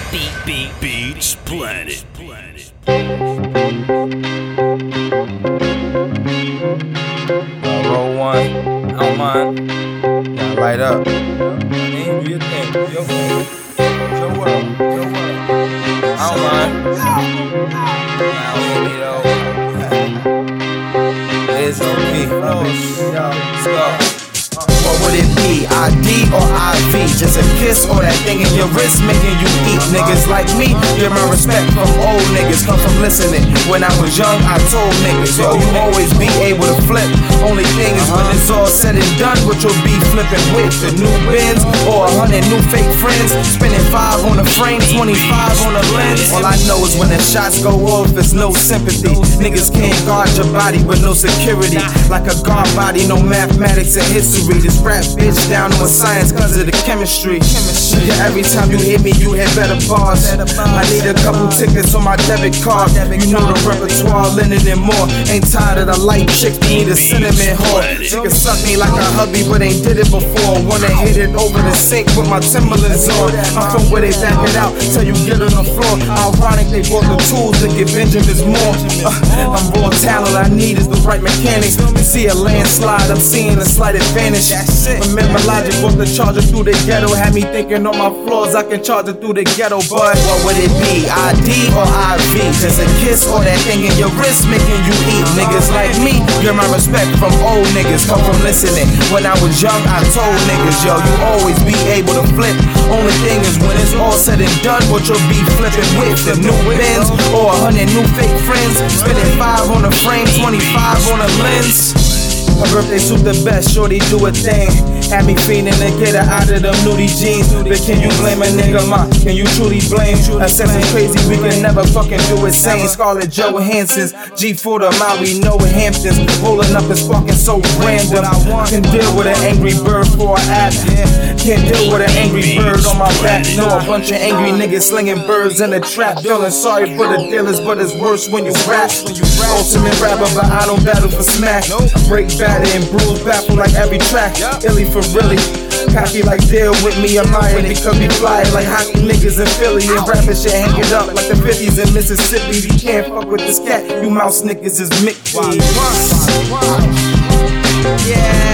Beats Planet. Roll one, I don't mind. Yeah, light up. Do your thing, do your thing. It's your world, I don't mind. Nah, it's OP. Let's go. What would it be? ID or IV? Just a kiss or that thing in your wrist making you eat? Niggas like me, give my respect from old niggas. Come from listening. When I was young, I told niggas, yo, you always be able to flip. Only thing is when it's all said and done, what you'll be flipping with. The new Benz or 100 new fake friends. Spending 5 on the frame, 25 on the lens. All I know is when the shots go off, there's no sympathy. Niggas can't guard your body with no security. Like a guard body, no mathematics and history. This rap bitch down on science cause of the chemistry. Yeah, every time you hit me, you hit better bars. I need a couple tickets on my debit card. You know the repertoire, linen and more. Ain't tired of the light chicks, need a cinnamon whore. You can suck me like a hubby, but ain't did it before. Wanna hit it over the sink with my Timberlands on. I'm from where they back it out till you get on the floor. Ironic, they bought the tools to get Benjamin's more. I'm raw talent, I need is the right mechanics. You see a landslide, I'm seeing a slight advantage. Remember Logic brought the charger through the ghetto. Had me thinking on my floors I can charge it through the ghetto. But what would it be? ID or IV? Just a kiss or that thing in your wrist making you eat? Niggas like me, give my respect from old niggas. Come from listening. When I was young I told niggas, yo, you always be able to flip. Only thing is when it's all said and done, what you'll be flipping with. The new Benz or 100 new fake friends. Spending 5 on the frame, 25 on the lens. My birthday suit the best, shorty do a thing. Had me fiending to get her out of them nudie jeans. But can you blame a nigga, ma? Can you truly blame? Assessing crazy, we can never fucking do it same. Scarlett Johansson's G4 to Maui, no Hamptons. Rolling up and sparking so random. Can deal with an angry bird for an app. Can't deal with an angry bird on my back. Know a bunch of angry niggas slinging birds in the trap. Feeling sorry for the dealers, but it's worse when you rap. Ultimate rapper, but I don't battle for smack. Break batter and bruise baffle like every track. Illy for really. Cocky like deal with me, I'm lying because we fly like hockey niggas in Philly. And rapping shit hang it up like the 50s in Mississippi. You can't fuck with this cat, you mouse niggas is Mickey. Yeah.